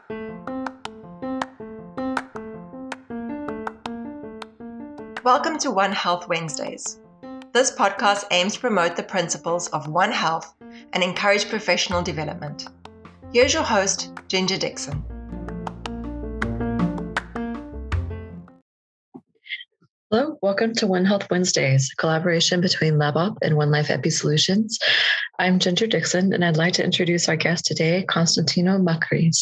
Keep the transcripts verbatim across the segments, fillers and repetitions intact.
Welcome to One Health Wednesdays. This podcast aims to promote the principles of One Health and encourage professional development. Here's your host, Ginger Dixon. Hello, welcome to One Health Wednesdays, a collaboration between LabOp and One Life Epi Solutions. I'm Ginger Dixon, and I'd like to introduce our guest today, Constantino Macris.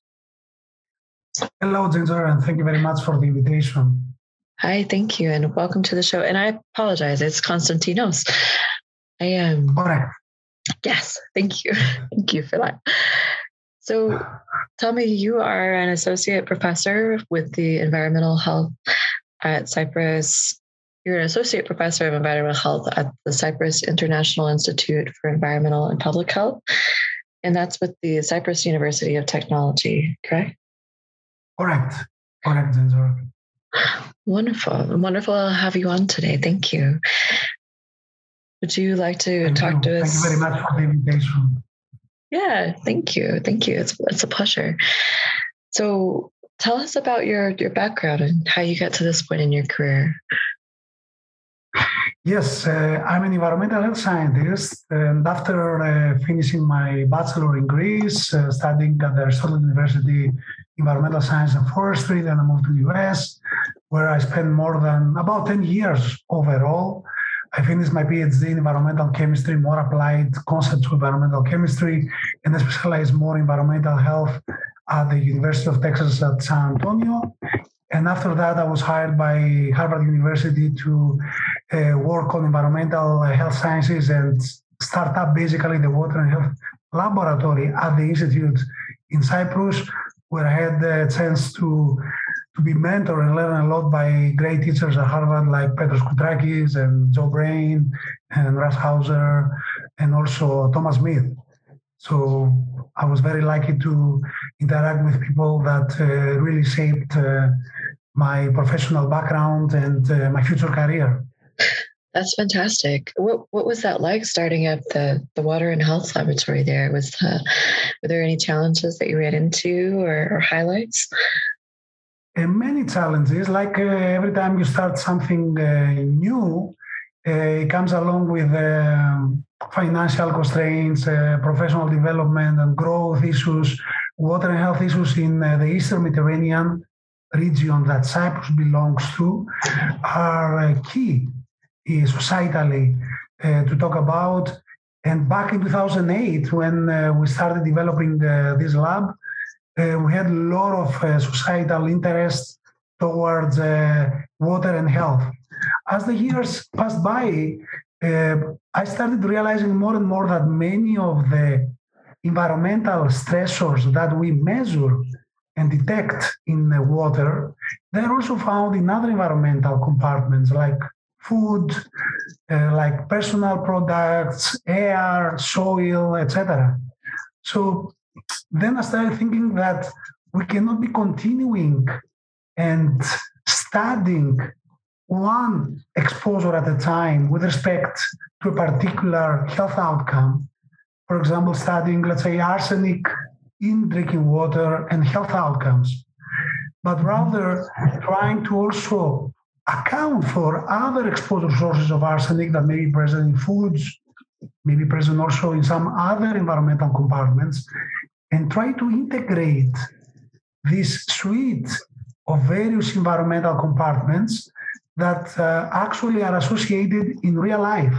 Hello, Ginger, and thank you very much for the invitation. Hi, thank you, and welcome to the show. And I apologize, it's Constantinos. I am. Um, Correct. Yes, thank you. Thank you for that. So tell me, you are an associate professor with the environmental health at Cyprus. You're an associate professor of environmental health at the Cyprus International Institute for Environmental and Public Health. And that's with the Cyprus University of Technology, correct? Correct. Correct, Ginger. Wonderful. Wonderful to have you on today. Thank you. Would you like to Thank talk you. to us? Thank you very much for the invitation. Yeah, thank you. Thank you. It's it's a pleasure. So tell us about your, your background and how you got to this point in your career. Yes, uh, I'm an environmental health scientist, and after uh, finishing my bachelor in Greece, uh, studying at the Aristotle University Environmental Science and Forestry, then I moved to the U S, where I spent more than about ten years overall. I finished my PhD in environmental chemistry, more applied concepts of environmental chemistry, and I specialized more in environmental health at the University of Texas at San Antonio. And after that, I was hired by Harvard University to uh, work on environmental health sciences and start up basically the water and health laboratory at the Institute in Cyprus, where I had the chance to, to be mentored and learn a lot by great teachers at Harvard like Petros Koutrakis and Joe Brain and Russ Hauser and also Thomas Smith. So I was very lucky to interact with people that uh, really shaped uh, my professional background and uh, my future career. That's fantastic. What what was that like starting up the, the water and health laboratory there? Was uh, were there any challenges that you ran into or, or highlights? Uh, many challenges. Like uh, every time you start something uh, new, uh, it comes along with uh, financial constraints, uh, professional development and growth issues, water and health issues in uh, the Eastern Mediterranean region that Cyprus belongs to are uh, key uh, societally uh, to talk about. And back in two thousand eight, when uh, we started developing uh, this lab, uh, we had a lot of uh, societal interest towards uh, water and health. As the years passed by, uh, I started realizing more and more that many of the environmental stressors that we measure and detect in the water, they're also found in other environmental compartments like food, uh, like personal products, air, soil, et cetera. So then I started thinking that we cannot be continuing and studying one exposure at a time with respect to a particular health outcome. For example, studying, let's say, arsenic in drinking water and health outcomes, but rather trying to also account for other exposure sources of arsenic that may be present in foods, may be present also in some other environmental compartments, and try to integrate this suite of various environmental compartments that uh, actually are associated in real life.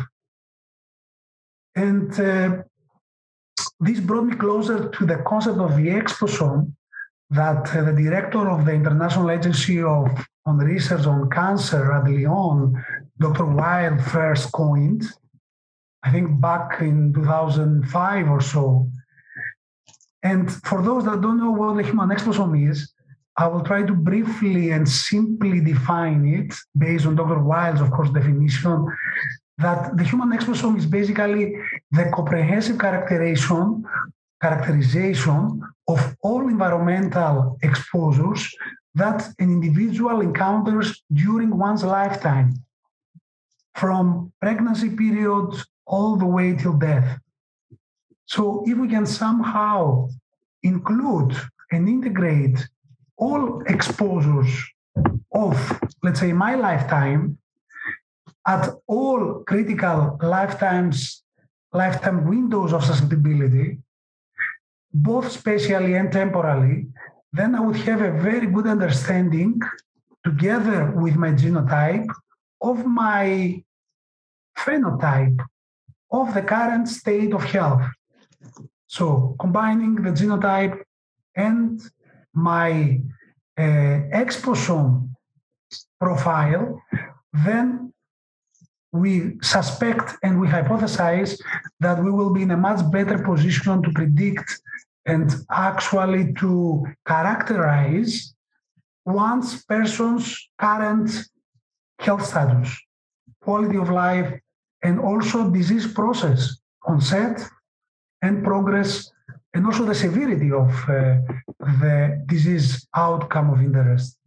And uh, this brought me closer to the concept of the exposome that uh, the director of the International Agency of, on Research on Cancer at Lyon, Doctor Wild, first coined, I think back in two thousand five or so. And for those that don't know what the human exposome is, I will try to briefly and simply define it based on Doctor Wild's, of course, definition, that the human exposome is basically the comprehensive characterization, characterization of all environmental exposures that an individual encounters during one's lifetime, from pregnancy period all the way till death. So if we can somehow include and integrate all exposures of, let's say, my lifetime at all critical lifetimes, lifetime windows of susceptibility, both spatially and temporally, then I would have a very good understanding, together with my genotype, of my phenotype, of the current state of health. So combining the genotype and my uh, exposome profile, then we suspect and we hypothesize that we will be in a much better position to predict and actually to characterize one's person's current health status, quality of life, and also disease process, onset and progress, and also the severity of uh, the disease outcome of interest.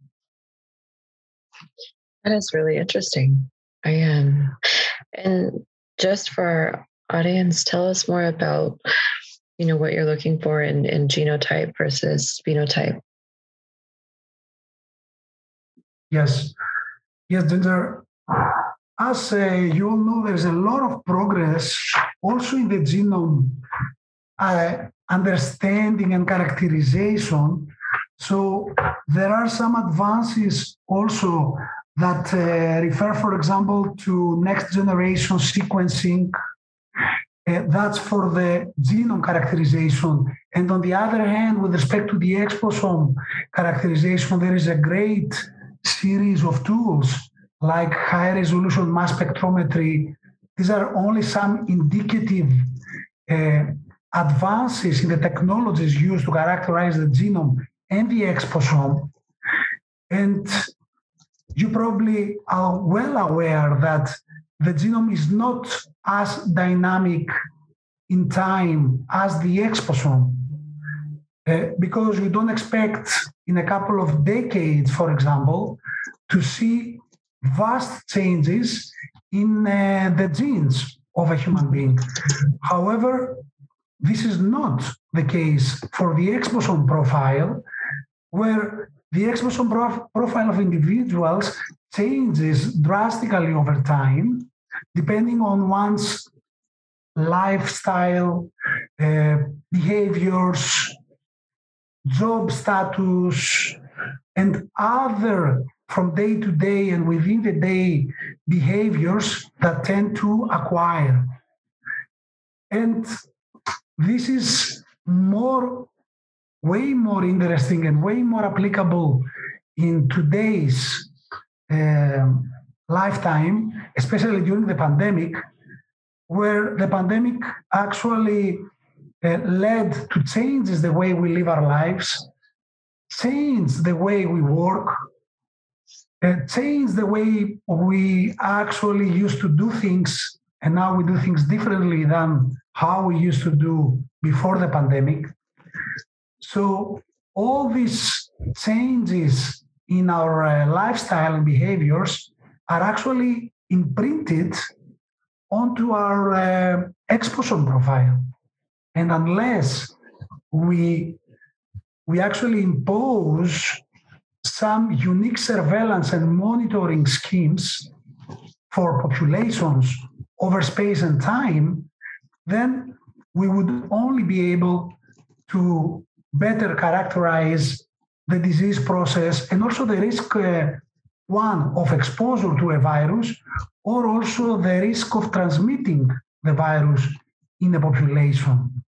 That is really interesting. I am. Um, and just for our audience, tell us more about, you know, what you're looking for in, in genotype versus phenotype. Yes. Yes, Ginger. As uh, you all know, there's a lot of progress also in the genome uh, understanding and characterization. So there are some advances also that uh, refer, for example, to next generation sequencing. Uh, that's for the genome characterization. And on the other hand, with respect to the exposome characterization, there is a great series of tools like high resolution mass spectrometry. These are only some indicative uh, advances in the technologies used to characterize the genome and the exposome. And you probably are well aware that the genome is not as dynamic in time as the exposome, uh, because you don't expect in a couple of decades, for example, to see vast changes in uh, the genes of a human being. However, this is not the case for the exposome profile, where the exposome prof- profile of individuals changes drastically over time, depending on one's lifestyle, uh, behaviors, job status, and other from day to day and within the day behaviors that tend to acquire. And this is more, way more interesting and way more applicable in today's um, lifetime, especially during the pandemic, where the pandemic actually uh, led to changes the way we live our lives, change the way we work, uh, change the way we actually used to do things, and now we do things differently than how we used to do before the pandemic. So all these changes in our uh, lifestyle and behaviors are actually imprinted onto our uh, exposome profile. And unless we, we actually impose some unique surveillance and monitoring schemes for populations over space and time, then we would only be able to better characterize the disease process and also the risk, uh, one, of exposure to a virus, or also the risk of transmitting the virus in a population.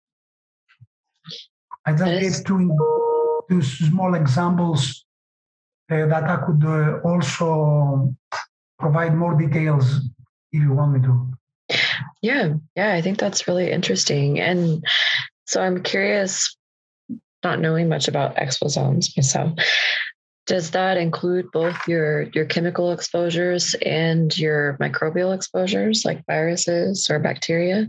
I just gave two, two small examples uh, that I could uh, also provide more details if you want me to. Yeah, yeah, I think that's really interesting. And so I'm curious, not knowing much about exposomes myself, does that include both your, your chemical exposures and your microbial exposures, like viruses or bacteria?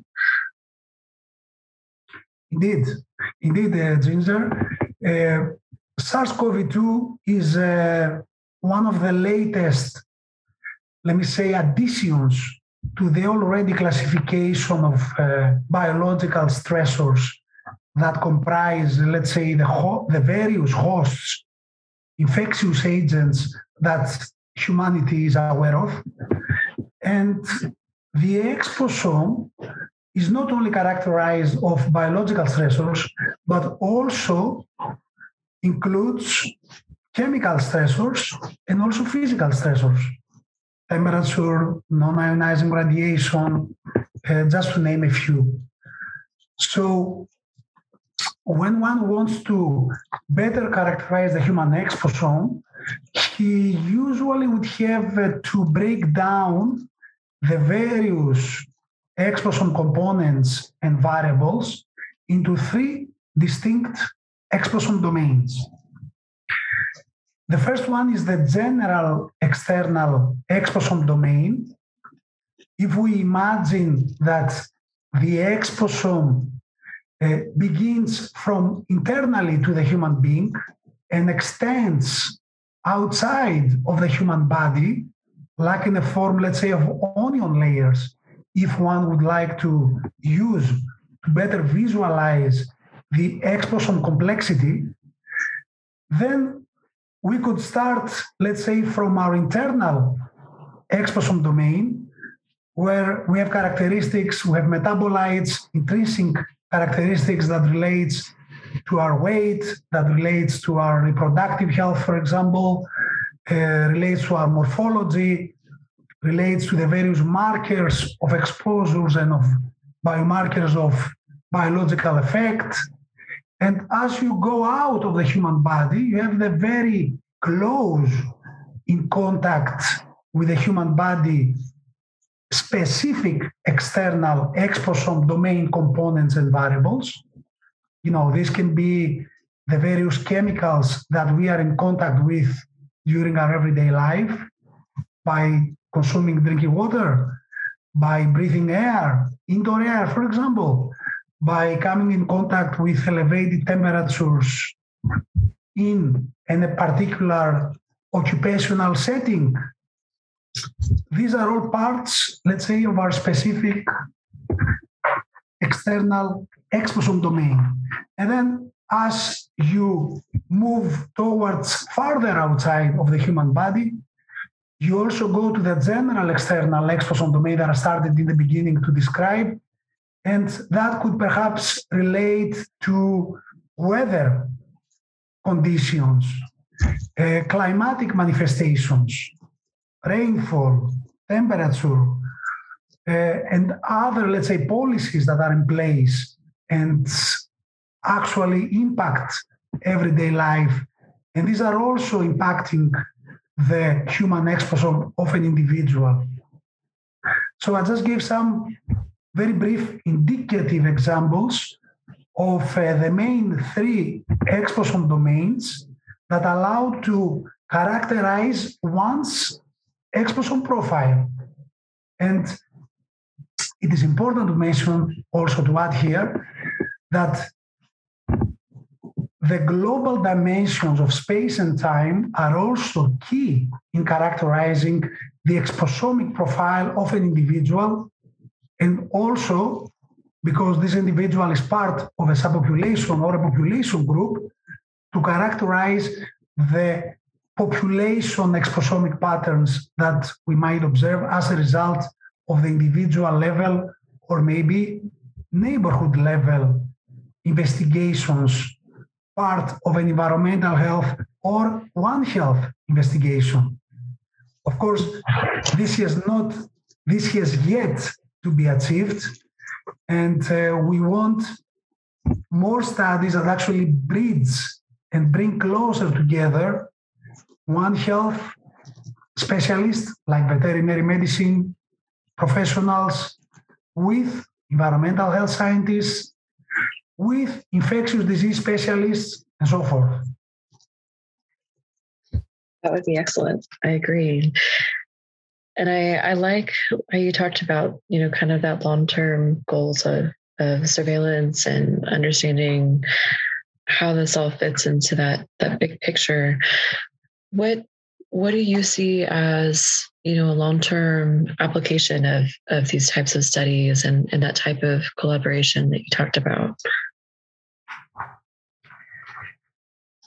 Indeed, indeed, uh, Ginger. Uh, SARS-C o V two is uh, one of the latest, let me say, additions to the already classification of uh, biological stressors that comprise, let's say, the, ho- the various hosts, infectious agents that humanity is aware of. And the exposome is not only characterized of biological stressors, but also includes chemical stressors and also physical stressors, temperature, non-ionizing radiation, uh, just to name a few. So when one wants to better characterize the human exposome, he usually would have uh, to break down the various exposome components and variables into three distinct exposome domains. The first one is the general external exposome domain. If we imagine that the exposome uh, begins from internally to the human being and extends outside of the human body, like in the form, let's say, of onion layers, if one would like to use to better visualize the exposome complexity, then we could start, let's say, from our internal exposome domain, where we have characteristics, we have metabolites, intrinsic characteristics that relates to our weight, that relates to our reproductive health, for example, uh, relates to our morphology, relates to the various markers of exposures and of biomarkers of biological effect. And as you go out of the human body, you have the very close in contact with the human body specific external exposome domain components and variables. You know, this can be the various chemicals that we are in contact with during our everyday life by consuming drinking water, by breathing air, indoor air, for example, by coming in contact with elevated temperatures in, in a particular occupational setting. These are all parts, let's say, of our specific external exposome domain. And then as you move towards farther outside of the human body, you also go to the general external exposome domain that I started in the beginning to describe. And that could perhaps relate to weather conditions, uh, climatic manifestations, rainfall, temperature, uh, and other, let's say, policies that are in place and actually impact everyday life. And these are also impacting the human exposome of an individual. So I just gave some very brief indicative examples of uh, the main three exposome domains that allow to characterize one's exposome profile. And it is important to mention, also to add here, that the global dimensions of space and time are also key in characterizing the exposomic profile of an individual, and also because this individual is part of a subpopulation or a population group, to characterize the population exposomic patterns that we might observe as a result of the individual level or maybe neighborhood level investigations, part of an environmental health or One Health investigation. Of course, this has not, this has yet to be achieved, and uh, we want more studies that actually bridge and bring closer together One Health specialists like veterinary medicine professionals with environmental health scientists, with infectious disease specialists, and so forth. That would be excellent. I agree. And I, I like how you talked about, you know, kind of that long-term goals of, of surveillance and understanding how this all fits into that, that big picture. What what do you see as, you know, a long-term application of, of these types of studies and, and that type of collaboration that you talked about?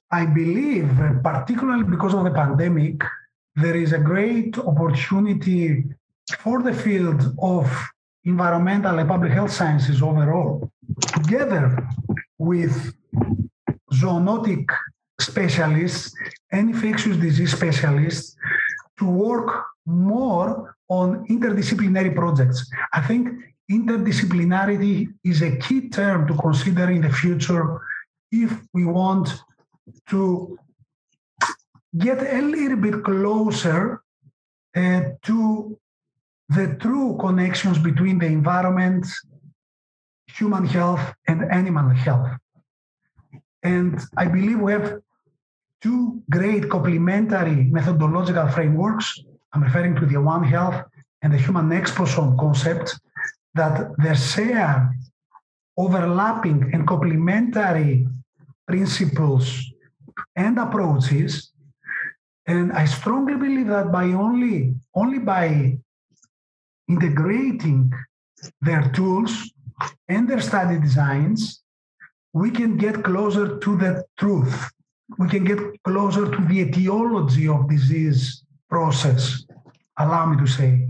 I believe, particularly because of the pandemic, there is a great opportunity for the field of environmental and public health sciences overall, together with zoonotic specialists and infectious disease specialists, to work more on interdisciplinary projects. I think interdisciplinarity is a key term to consider in the future if we want to get a little bit closer uh, to the true connections between the environment, human health, and animal health. And I believe we have two great complementary methodological frameworks. I'm referring to the One Health and the human exposome concept, that they share overlapping and complementary principles and approaches. And I strongly believe that by only, only by integrating their tools and their study designs, we can get closer to the truth. We can get closer to the etiology of disease process, allow me to say.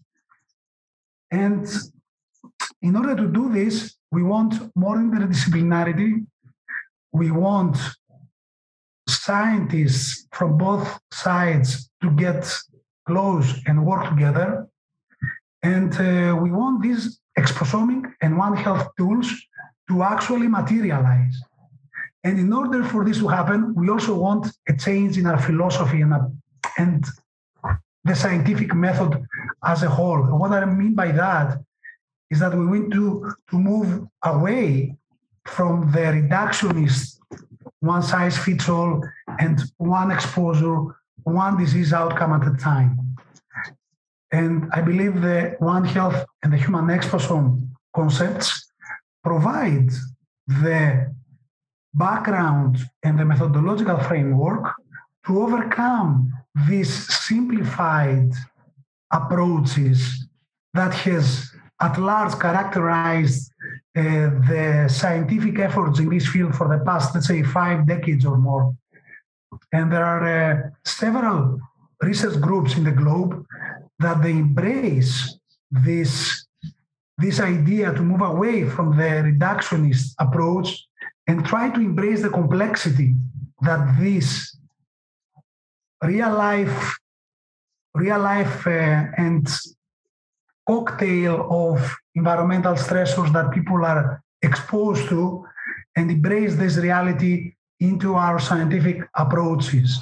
And in order to do this, we want more interdisciplinarity. We want scientists from both sides to get close and work together. And uh, we want these exposomic and One Health tools to actually materialize. And in order for this to happen, we also want a change in our philosophy and, uh, and the scientific method as a whole. And what I mean by that is that we want to, to move away from the reductionist one size fits all and one exposure, one disease outcome at a time. And I believe the One Health and the human exposome concepts provide the background and the methodological framework to overcome these simplified approaches that has at large characterized uh, the scientific efforts in this field for the past, let's say, five decades or more. And there are uh, several research groups in the globe that they embrace this, this idea to move away from the reductionist approach and try to embrace the complexity that this real life, real life uh, and cocktail of environmental stressors that people are exposed to, and embrace this reality into our scientific approaches.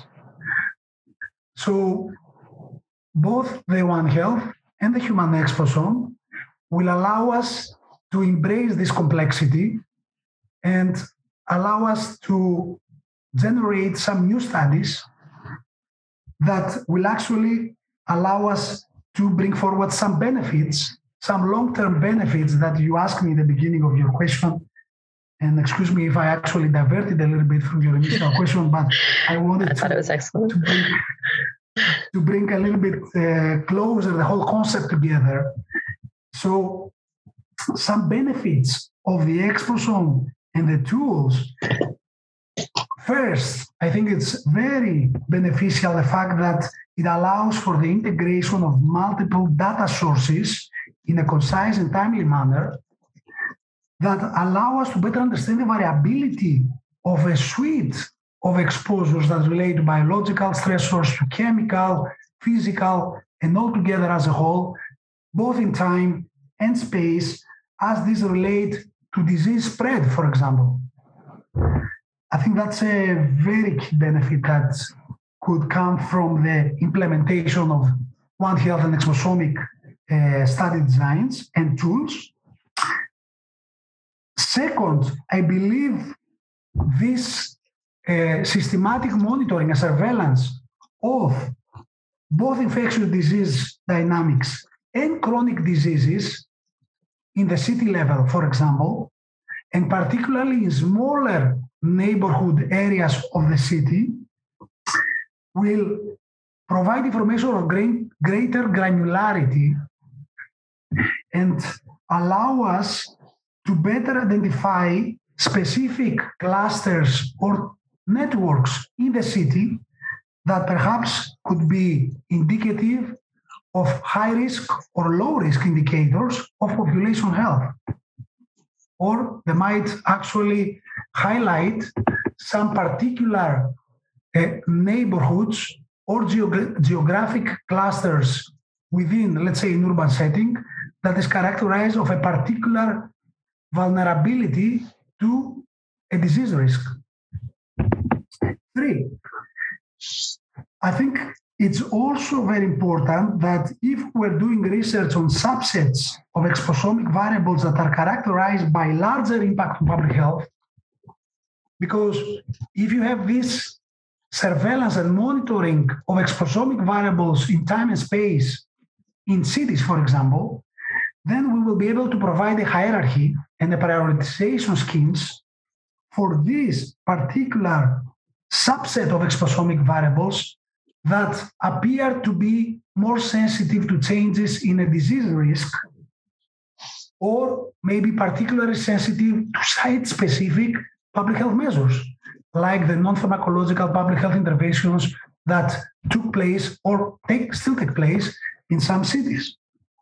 So both the One Health and the human exposome will allow us to embrace this complexity and allow us to generate some new studies that will actually allow us to bring forward some benefits, some long-term benefits that you asked me at the beginning of your question. And excuse me if I actually diverted a little bit from your initial question, but I wanted I thought to, it was excellent. to, bring, to bring a little bit uh, closer the whole concept together. So some benefits of the exposome and the tools. First, I think it's very beneficial, the fact that it allows for the integration of multiple data sources in a concise and timely manner that allow us to better understand the variability of a suite of exposures that relate to biological stressors, to chemical, physical, and all together as a whole, both in time and space, as these relate to disease spread, for example. I think that's a very key benefit that could come from the implementation of One Health and exposomic uh, study designs and tools. Second, I believe this uh, systematic monitoring and surveillance of both infectious disease dynamics and chronic diseases in the city level, for example, and particularly in smaller neighborhood areas of the city, will provide information of greater granularity and allow us to better identify specific clusters or networks in the city that perhaps could be indicative of high risk or low risk indicators of population health. Or they might actually highlight some particular uh, neighborhoods or geog- geographic clusters within, let's say, an urban setting that is characterized of a particular vulnerability to a disease risk. Three, I think it's also very important that if we're doing research on subsets of exposomic variables that are characterized by larger impact on public health, because if you have this surveillance and monitoring of exposomic variables in time and space in cities, for example, then we will be able to provide a hierarchy and a prioritization schemes for this particular subset of exposomic variables that appear to be more sensitive to changes in a disease risk, or maybe particularly sensitive to site-specific public health measures, like the non-pharmacological public health interventions that took place or take, still take place in some cities.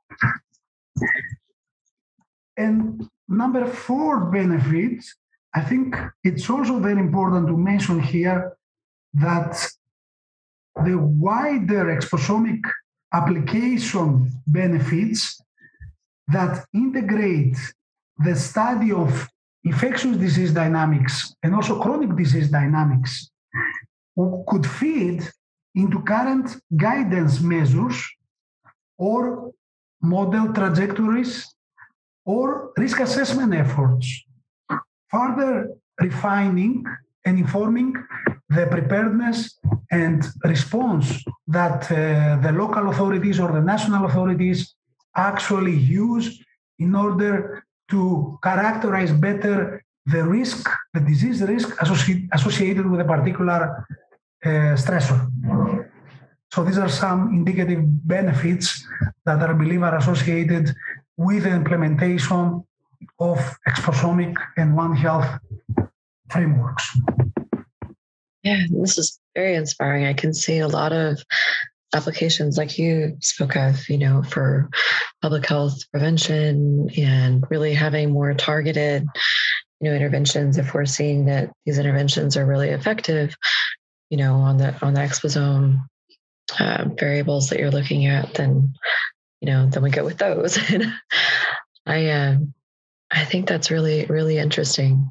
And number four benefit, I think it's also very important to mention here that the wider exposomic application benefits that integrate the study of infectious disease dynamics and also chronic disease dynamics could feed into current guidance measures or model trajectories or risk assessment efforts, further refining and informing the preparedness and response that uh, the local authorities or the national authorities actually use in order to characterize better the risk, the disease risk associ- associated with a particular uh, stressor. So these are some indicative benefits that I believe are associated with the implementation of exposomic and One Health frameworks. Yeah, this is very inspiring. I can see a lot of applications like you spoke of, you know, for public health prevention and really having more targeted, you know, interventions. If we're seeing that these interventions are really effective, you know, on the on the exposome uh, variables that you're looking at, then, you know, then we go with those. I uh, I think that's really, really interesting.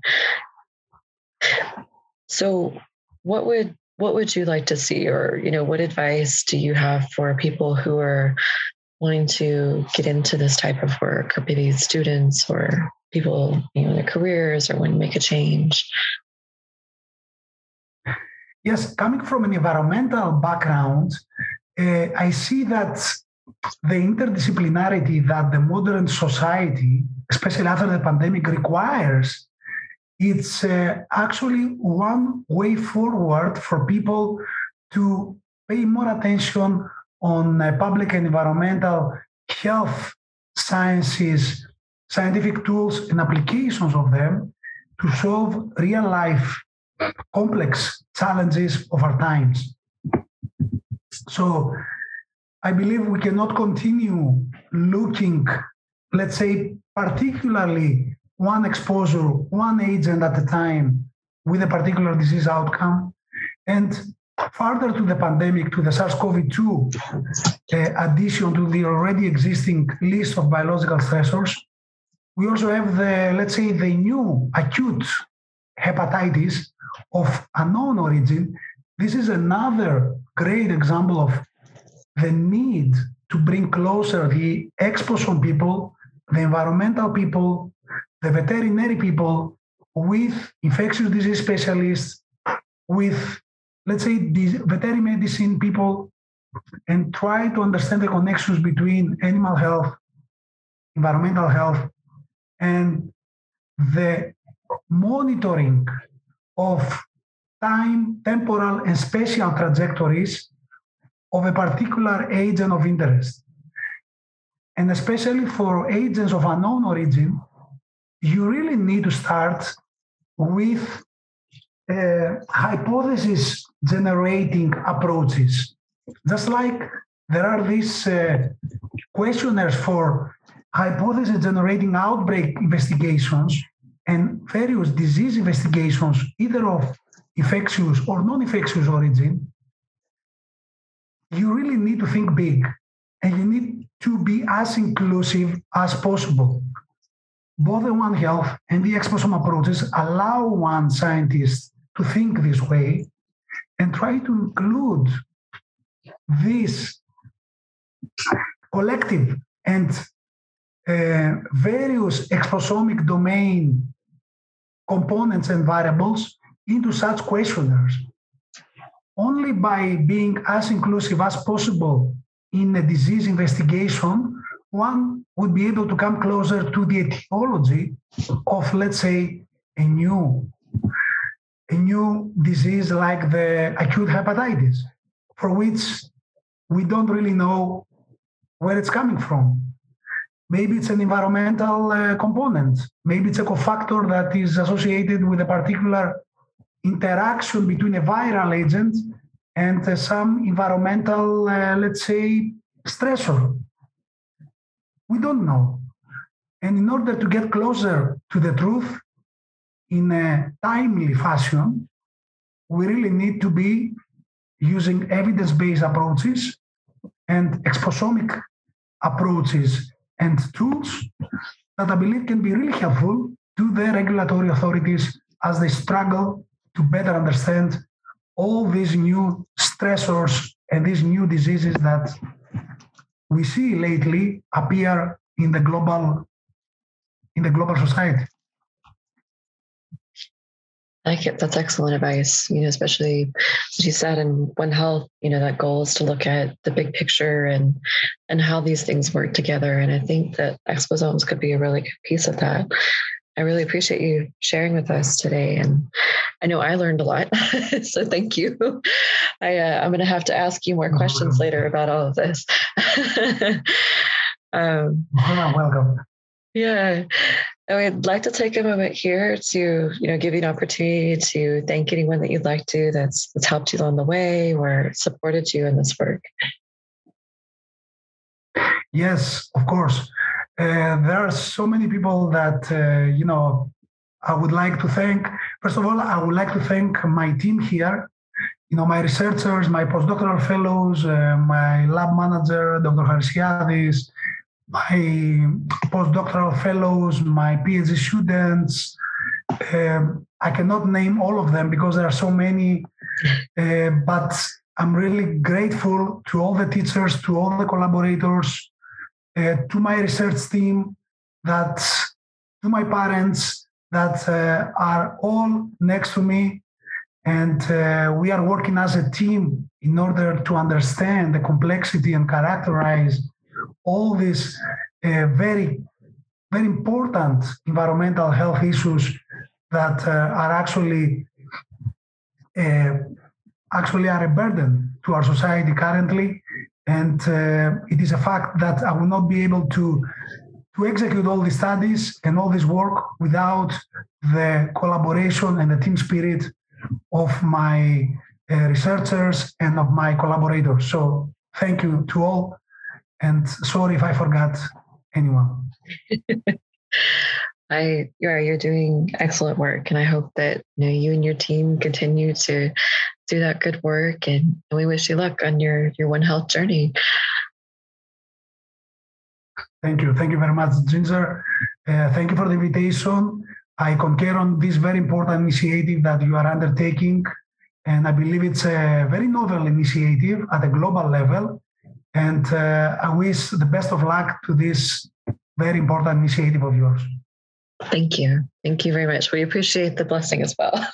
So what would what would you like to see, or, you know, what advice do you have for people who are wanting to get into this type of work, or maybe students or people, you know, in their careers or want to make a change? Yes, coming from an environmental background, uh, I see that the interdisciplinarity that the modern society, especially after the pandemic, requires, it's uh, actually one way forward for people to pay more attention on uh, public and environmental health sciences, scientific tools and applications of them to solve real life complex challenges of our times. So I believe we cannot continue looking, let's say, particularly one exposure, one agent at a time with a particular disease outcome. And further to the pandemic, to the SARS-CoV two uh, addition to the already existing list of biological stressors, we also have the, let's say, the new acute hepatitis of unknown origin. This is another great example of the need to bring closer the exposome people, the environmental people, the veterinary people with infectious disease specialists, with, let's say, the veterinary medicine people, and try to understand the connections between animal health, environmental health, and the monitoring of time, temporal, and spatial trajectories of a particular agent of interest. And especially for agents of unknown origin, you really need to start with uh, hypothesis generating approaches. Just like there are these uh, questionnaires for hypothesis generating outbreak investigations and various disease investigations, either of infectious or non-infectious origin, you really need to think big and you need to be as inclusive as possible. Both the One Health and the exposome approaches allow one scientist to think this way and try to include these collective and uh, various exposomic domain components and variables into such questionnaires. Only by being as inclusive as possible in a disease investigation, one would be able to come closer to the etiology of, let's say, a new, a new disease like the acute hepatitis, for which we don't really know where it's coming from. Maybe it's an environmental uh, component. Maybe it's a cofactor that is associated with a particular interaction between a viral agent and uh, some environmental, uh, let's say, stressor. We don't know. And in order to get closer to the truth in a timely fashion, we really need to be using evidence-based approaches and exposomic approaches and tools that I believe can be really helpful to the regulatory authorities as they struggle to better understand all these new stressors and these new diseases that we see lately appear in the global in the global society. I think that's excellent advice, you know, especially as you said in One Health, you know, that goal is to look at the big picture and and how these things work together. And I think that exposomes could be a really good piece of that. I really appreciate you sharing with us today. And I know I learned a lot, so thank you. I, uh, I'm going to have to ask you more questions later about all of this. um, oh, welcome. Yeah. I would like to take a moment here to, you know, give you an opportunity to thank anyone that you'd like to that's, that's helped you along the way or supported you in this work. Yes, of course. Uh, there are so many people that, uh, you know, I would like to thank. First of all, I would like to thank my team here, you know, my researchers, my postdoctoral fellows, uh, my lab manager, Doctor Harisiadis, my postdoctoral fellows, my PhD students. Uh, I cannot name all of them because there are so many, uh, but I'm really grateful to all the teachers, to all the collaborators, uh, to my research team, that to my parents that uh, are all next to me. And uh, we are working as a team in order to understand the complexity and characterize all these uh, very, very important environmental health issues that uh, are actually uh, actually are a burden to our society currently. And uh, it is a fact that I will not be able to, to execute all these studies and all this work without the collaboration and the team spirit of my uh, researchers and of my collaborators. So thank you to all. And sorry if I forgot anyone. I, you're, you're doing excellent work. And I hope that, you know, you and your team continue to do that good work. And, and we wish you luck on your, your One Health journey. Thank you. Thank you very much, Ginger. Uh, thank you for the invitation. I concur on this very important initiative that you are undertaking. And I believe it's a very novel initiative at a global level. And uh, I wish the best of luck to this very important initiative of yours. Thank you. Thank you very much. We appreciate the blessing as well.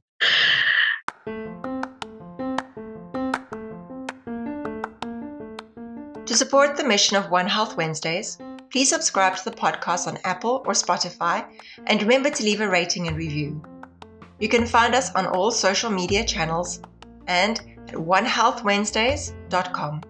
To support the mission of One Health Wednesdays, please subscribe to the podcast on Apple or Spotify, and remember to leave a rating and review. You can find us on all social media channels and at one health wednesdays dot com.